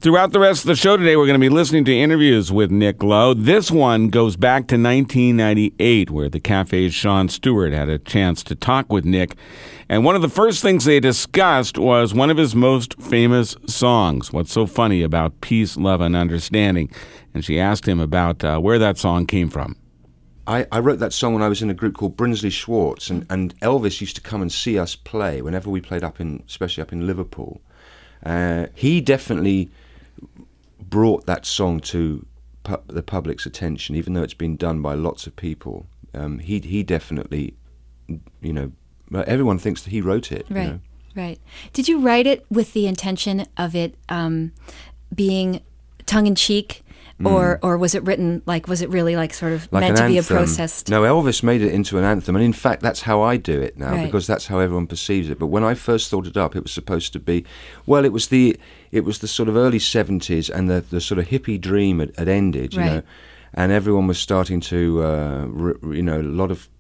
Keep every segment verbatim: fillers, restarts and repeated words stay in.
Throughout the rest of the show today, we're going to be listening to interviews with Nick Lowe. This one goes back to nineteen ninety-eight, where the Cafe's Sean Stewart had a chance to talk with Nick. And one of the first things they discussed was one of his most famous songs, What's So Funny About Peace, Love, and Understanding. And she asked him about uh, where that song came from. I, I wrote that song when I was in a group called Brinsley Schwartz, and, and Elvis used to come and see us play whenever we played up in, especially up in Liverpool. Uh, he definitely brought that song to pu- the public's attention, even though it's been done by lots of people. Um, he he definitely, you know, everyone thinks that he wrote it. Right, you know? right. Did you write it with the intention of it um, being tongue-in-cheek? Or, or was it written like? Was it really like sort of like meant to anthem. be a processed? No, Elvis made it into an anthem, and in fact, that's how I do it now, right. because that's how everyone perceives it. But when I first thought it up, it was supposed to be, well, it was the it was the sort of early seventies, and the the sort of hippie dream had, had ended, you right. know, and everyone was starting to, uh, re, you know, a lot of,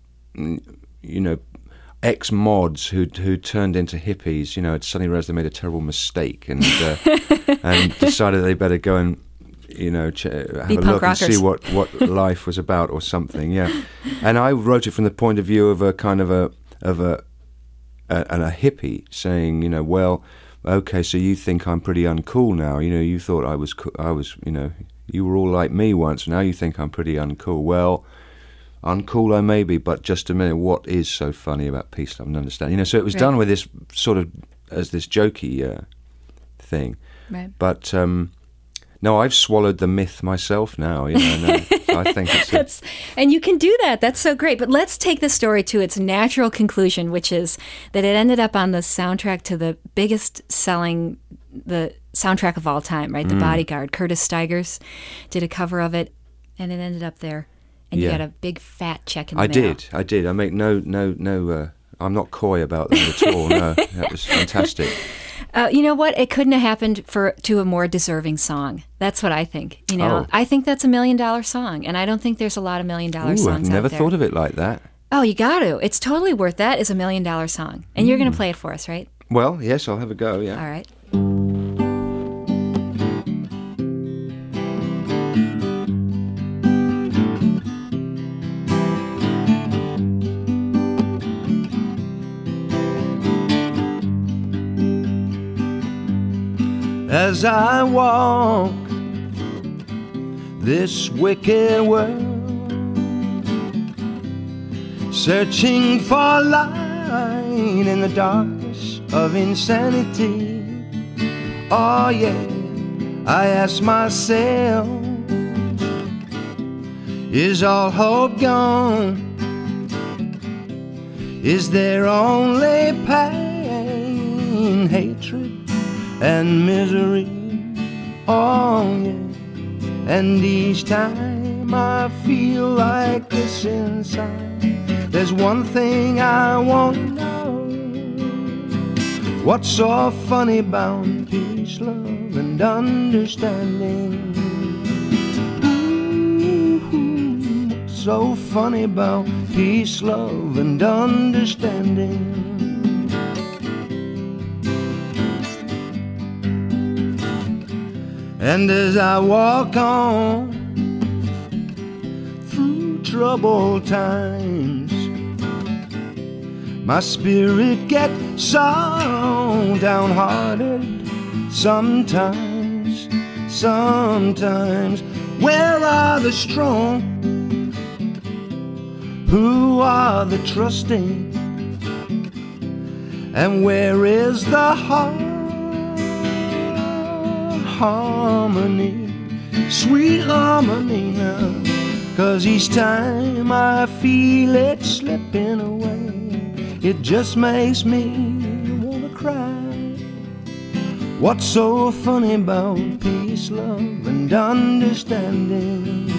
you know, ex-mods who who turned into hippies, you know, had suddenly realized they made a terrible mistake and uh, and decided they better go and, you know, ch- have Be a punk look rockers. and see what, what life was about or something, yeah. And I wrote it from the point of view of a kind of a of a, a and a hippie saying, you know, well, okay, so you think I'm pretty uncool now. You know, you thought I was, co- I was, you know, you were all like me once. Now you think I'm pretty uncool. Well, uncool I may be, but just a minute, what is so funny about peace, love, and understanding? You know, so it was right. done with this sort of as this jokey uh, thing. Right. But um, no, I've swallowed the myth myself now. You know, no, so I think it's. A, That's, and you can do that. That's so great. But let's take the story to its natural conclusion, which is that it ended up on the soundtrack to the biggest selling, the soundtrack of all time, right? The Mm. Bodyguard. Curtis Stigers did a cover of it, and it ended up there. And Yeah. you got a big fat check in the I mail. did, I did. I make no, no, no. Uh, I'm not coy about them at all. No, that was fantastic. Uh, you know what? It couldn't have happened for to a more deserving song. That's what I think. You know, Oh. I think that's a million dollar song, and I don't think there's a lot of million dollar Ooh, songs I've never out there. thought of it like that. Oh, you got to. It's totally worth that. Is a million dollar song, and Mm. you're going to play it for us, right? Well, yes, I'll have a go. Yeah. All right. As I walk this wicked world, searching for light in the darkness of insanity. Oh yeah, I ask myself, is all hope gone? Is there only pain, hatred, and misery? Oh yeah. And each time I feel like this inside, there's one thing I want to know. What's so funny about peace, love, and understanding? Ooh, what's so funny about peace, love, and understanding? And as I walk on through troubled times, my spirit gets so downhearted. Sometimes, sometimes, where are the strong? Who are the trusting? And where is the heart? Harmony, sweet harmony now. 'Cause each time I feel it slipping away, it just makes me wanna cry. What's so funny about peace, love, and understanding?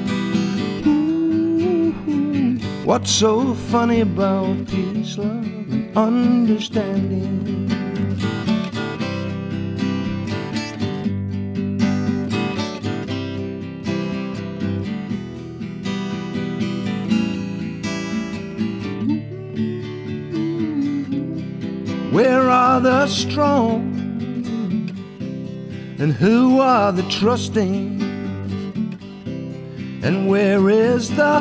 Ooh, what's so funny about peace, love, and understanding? Where are the strong? And who are the trusting? And where is the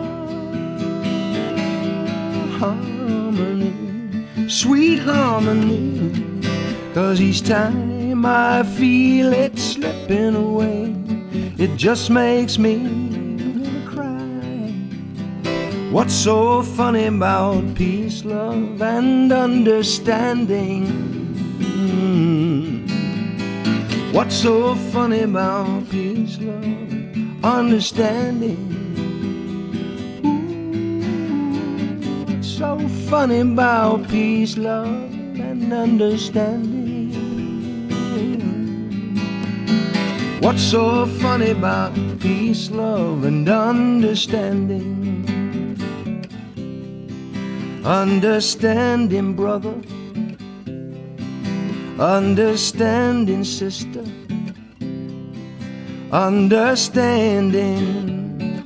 harmony, sweet harmony? 'Cause each time I feel it slipping away, it just makes me cry. What's so funny about peace, love, and understanding? Mm. What's so funny about peace, love, and understanding? Ooh, what's so funny about peace, love, and understanding? What's so funny about peace, love, and understanding? Understanding, brother, understanding, sister, understanding.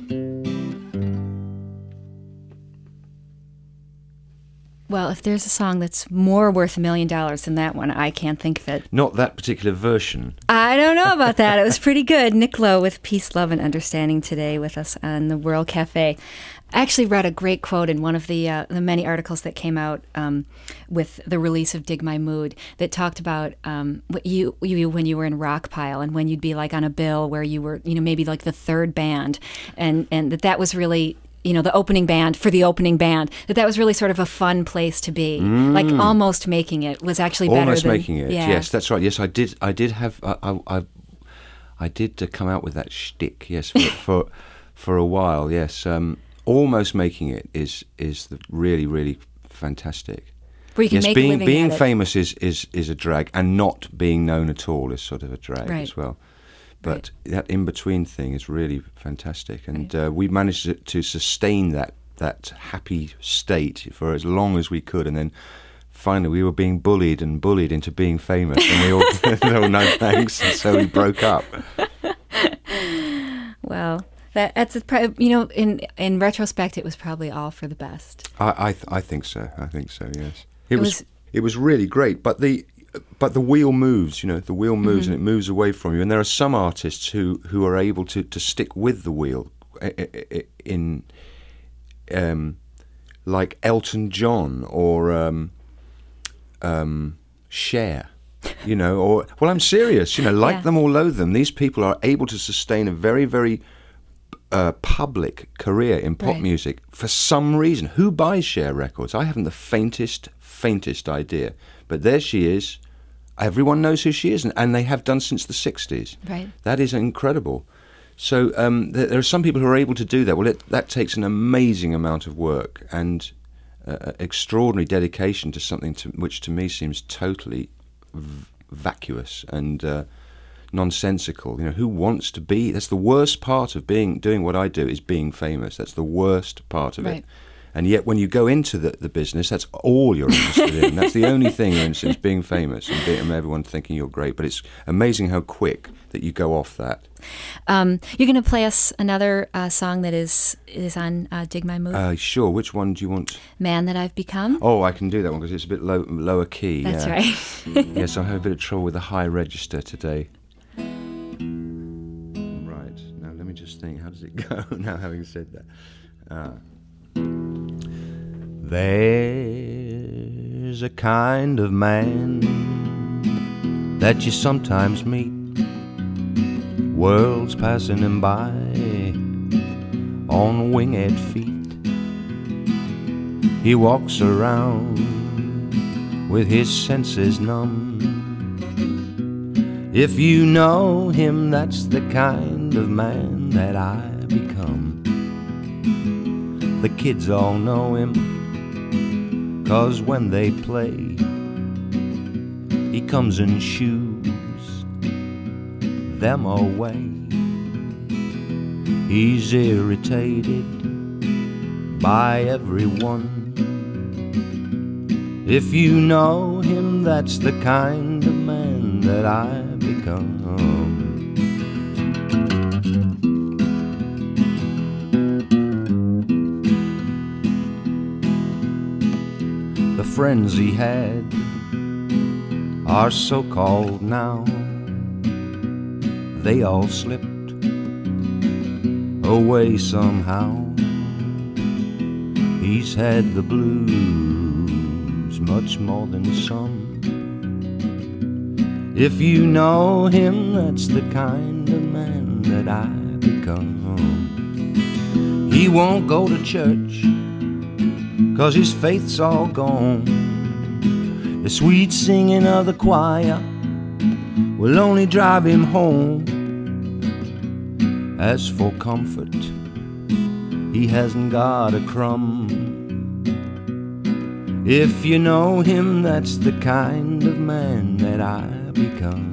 Well, if there's a song that's more worth a million dollars than that one, I can't think of it. Not that particular version. I don't know about that. It was pretty good. Nick Lowe with Peace, Love, and Understanding today with us on the World Cafe. I actually read a great quote in one of the uh, the many articles that came out um, with the release of Dig My Mood that talked about um, what you, you when you were in Rockpile and when you'd be like on a bill where you were, you know, maybe like the third band, and and that that was really, you know, the opening band for the opening band, that that was really sort of a fun place to be. Mm. Like almost making it was actually better almost than... Almost making it, yeah. Yes, that's right. Yes, I did I did have, I I, I, I did uh, come out with that shtick, yes, for for, for a while, yes. Um, almost making it is is the really, really fantastic. Where you can yes, make being, a living being at famous is, is, is a drag, and not being known at all is sort of a drag right. as well. But right. that in-between thing is really fantastic. And right. uh, we managed to, to sustain that that happy state for as long as we could. And then finally we were being bullied and bullied into being famous. And we all, no, no thanks. And so we broke up. Well, that, that's, a, you know, in in retrospect, it was probably all for the best. I I, th- I think so. I think so, yes. It, it was, was it was really great. But the... But the wheel moves, you know, the wheel moves mm-hmm. and it moves away from you. And there are some artists who, who are able to, to stick with the wheel in, um, like Elton John or um, um, Cher, you know, or, well, I'm serious, you know, like yeah. them or loathe them, these people are able to sustain a very, very uh, public career in pop right. music for some reason. Who buys Cher records? I haven't the faintest, faintest idea. But there she is. Everyone knows who she is, and, and they have done since the sixties. Right. That is incredible. So um, there, there are some people who are able to do that. Well, it, that takes an amazing amount of work and uh, extraordinary dedication to something to, which to me seems totally v- vacuous and uh, nonsensical. You know, who wants to be? That's the worst part of being doing what I do, is being famous. That's the worst part of right. it. And yet when you go into the, the business, that's all you're interested in. That's the only thing you're interested in, is being famous and, being, and everyone thinking you're great. But it's amazing how quick that you go off that. Um, you're going to play us another uh, song that is is on uh, Dig My Mood? Uh, sure. Which one do you want? Man That I've Become. Oh, I can do that one because it's a bit low, lower key. That's yeah. right. Yes, I have a bit of trouble with the high register today. Right. Now let me just think. How does it go now, having said that? Uh, There's a kind of man that you sometimes meet, worlds passing him by on winged feet. He walks around with his senses numb. If you know him, that's the kind of man that I become. The kids all know him, 'cause when they play, he comes and shoos them away. He's irritated by everyone. If you know him, that's the kind of man that I become. The friends he had are so-called now. they all slipped away somehow. He's had the blues much more than some. If you know him, that's the kind of man that I become. He won't go to church, 'cause his faith's all gone. The sweet singing of the choir will only drive him home. As for comfort, he hasn't got a crumb. If you know him, that's the kind of man that I become.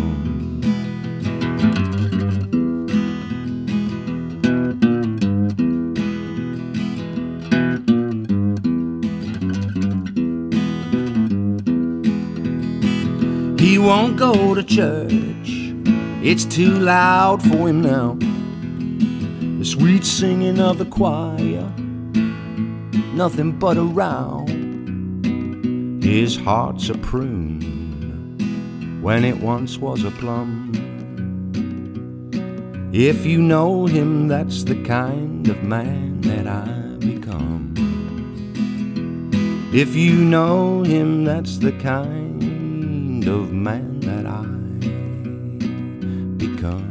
He won't go to church, it's too loud for him now. The sweet singing of the choir, nothing but a row. His heart's a prune when it once was a plum. If you know him, that's the kind of man that I become. If you know him, that's the kind of man that I become.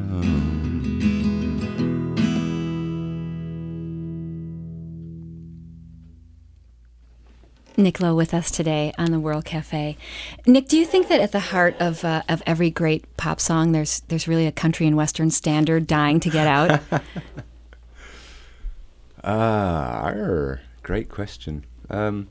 Nick Lowe with us today on the World Cafe. Nick, do you think that at the heart of uh, of every great pop song, there's there's really a country and western standard dying to get out? Ah, uh, great question. Um,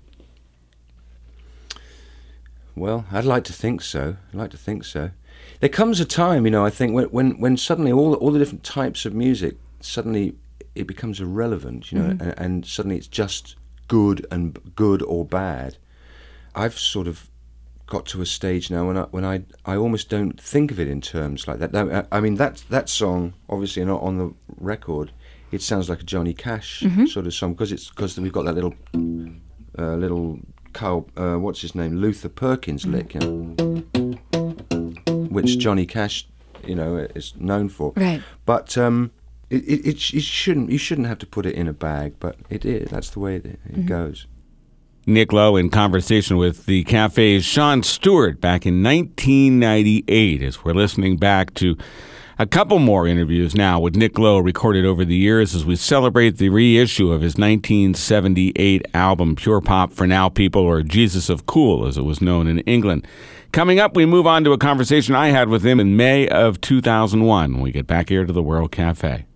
well, I'd like to think so. I'd like to think so. There comes a time, you know, I think when when, when suddenly all all the different types of music suddenly it becomes irrelevant, you know, mm-hmm. and, and suddenly it's just good and good or bad. I've sort of got to a stage now when I when I I almost don't think of it in terms like that. I, I mean that that song, obviously not on the record, it sounds like a Johnny Cash mm-hmm. sort of song because it's because we've got that little uh, little Carl uh, what's his name Luther Perkins lick, you know, which Johnny Cash, you know, is known for. Right. But um, It, it, it, it shouldn't. You shouldn't have to put it in a bag, but it is. That's the way it, it mm-hmm. goes. Nick Lowe in conversation with the Cafe's Sean Stewart back in nineteen ninety-eight, as we're listening back to a couple more interviews now with Nick Lowe recorded over the years as we celebrate the reissue of his nineteen seventy-eight album Pure Pop for Now People, or Jesus of Cool as it was known in England. Coming up, we move on to a conversation I had with him in May of two thousand one when we get back here to the World Cafe.